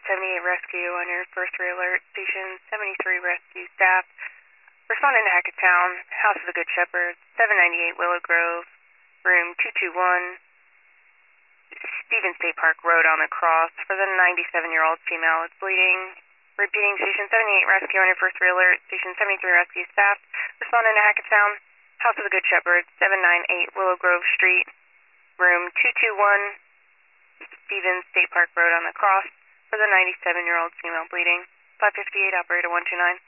78 rescue on your first re-alert. Station 73 rescue staff. Responding to Hackettstown, House of the Good Shepherd, 798 Willow Grove, room 221, Stevens State Park Road on the cross for the 97-year-old female with bleeding. Repeating, Station 78 rescue on your first re-alert. Station 73 rescue staff. Responding to Hackettstown, House of the Good Shepherd, 798 Willow Grove Street, room 221, Stevens State Park Road on the cross for the 97-year-old female bleeding. 558, operator 129.